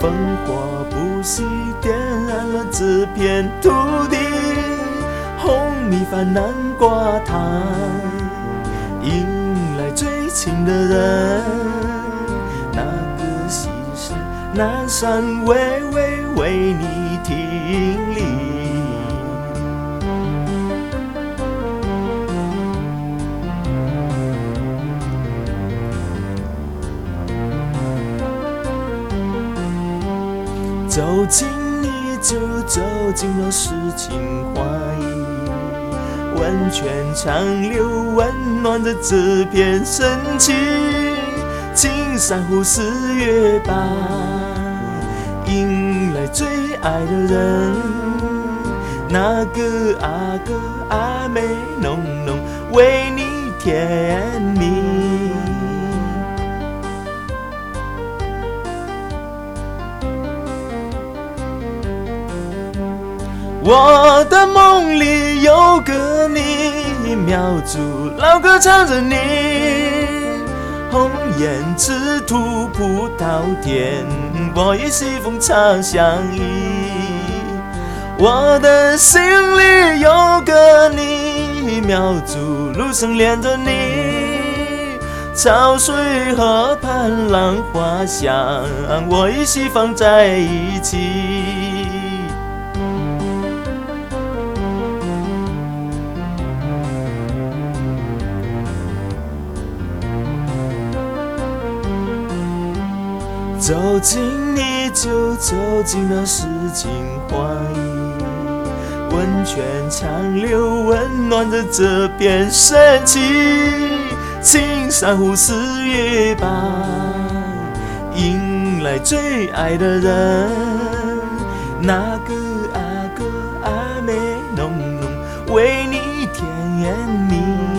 烽火不息，点燃了这片土地。红米饭南瓜汤，迎来最亲的人。那个西山南山，微微为你挺立。走进你就走进了诗情画意，温泉长流温暖着这片深情。青山湖四月半，迎来最爱的人。那个阿哥阿妹浓浓为你甜蜜。我的梦里有个你，苗族老歌唱着你。红颜赤兔葡萄甜，我与西风长相依。我的心里有个你，苗族路上连着你。潮水河畔浪花香，我与西方在一起。走进你就走进了诗情画意，温泉长流温暖着这片深情。青山湖四月半，迎来最爱的人。那个阿哥阿妹浓浓为你甜蜜。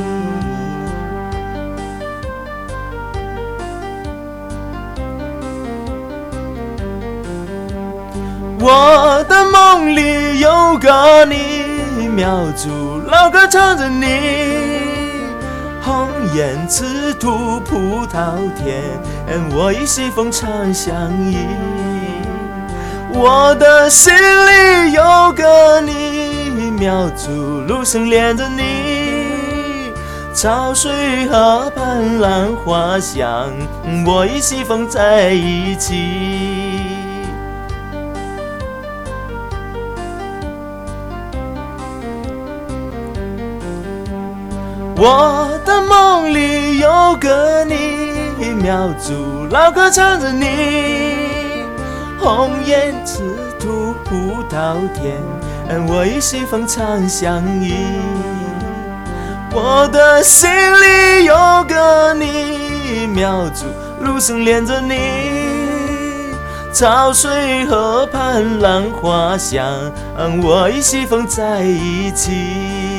我的梦里有个你，苗族老歌唱着你。红颜赤兔葡萄甜，我与西风长相依。我的心里有个你，苗族路上连着你。潮水河畔浪花香，我与西风在一起。我的梦里有个你，苗族老歌唱着你。红颜赤兔葡萄甜，我与西风长相依。我的心里有个你，苗族路上连着你。潮水河畔浪花香，我与西风在一起。